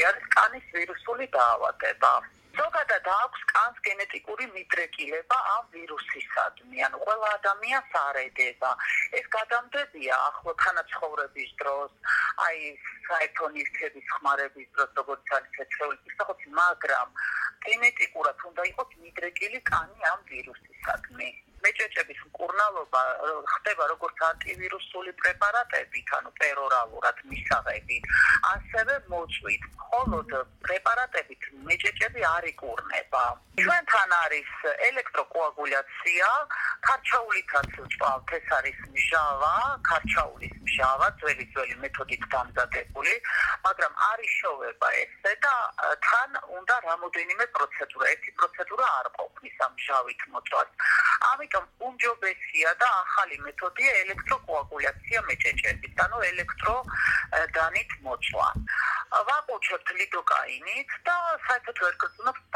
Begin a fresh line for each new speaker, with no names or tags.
არის კანის ვირუსული დაავადება. ზოგადად აქვს კანს გენეტიკური მიდრეკილება ამ ვირუსისადმი, ანუ ყველა ადამიანს არ ედება. ეს გადამდებია ახლო თანაცხოვრების დროს, საერთო ნივთების ხმარების დროს, როგორც არის ეცეულის, მაგრამ გენეტიკურად უნდა იყოს მიდრეკილი კანი ამ ვირუსისადმი. მეჭეჭების მკურნალობა ხდება როგორც ანტივირუსული პრეპარატებით, ანუ პერორალურად მისაღებით, ასევე მოწვით. მხოლოდ პრეპარატებით მეჭეჭები არ იკურნება. ჩვენთან არის ელექტროკოაგულაცია, ქარჩაულითაც ვწვავთ, ეს არის მჟავა, ქარჩაულის მჟავა, ძველი მეთოდით დამზადებული, მაგრამ არ იშოვება ესე და თან უნდა რამოდენიმე პროცედურა. ერთი პროცედურა არ ყოფნის ამ მჟავით მოწვას. ამიტომ უმჯობესია და ახალი მეთოდია ელექტროკოაგულაცია მეჭეჭებით, ანუ ელექტროდანით მოწვა. ვაკუჩებთ ლიდოკაინით და საერთოდ ვერ გრძნობთ